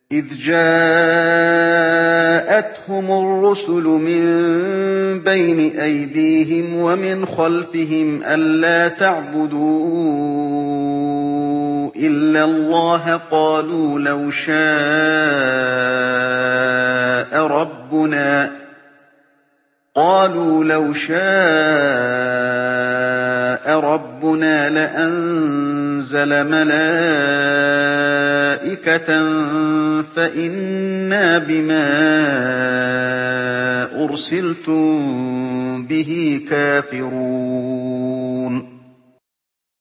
إِذْ جَاءَتْهُمُ الرُّسُلُ مِن بَيْنِ أَيْدِيهِمْ وَمِنْ خَلْفِهِمْ أَلَّا تَعْبُدُوا إِلَّا اللَّهَ قَالُوا لَوْ شَاءَ رَبُّنَا لَأَنزَلَ مَلَائِكَةً فَإِنَّا بِمَا أُرْسِلْتُم بِهِ كَافِرُونَ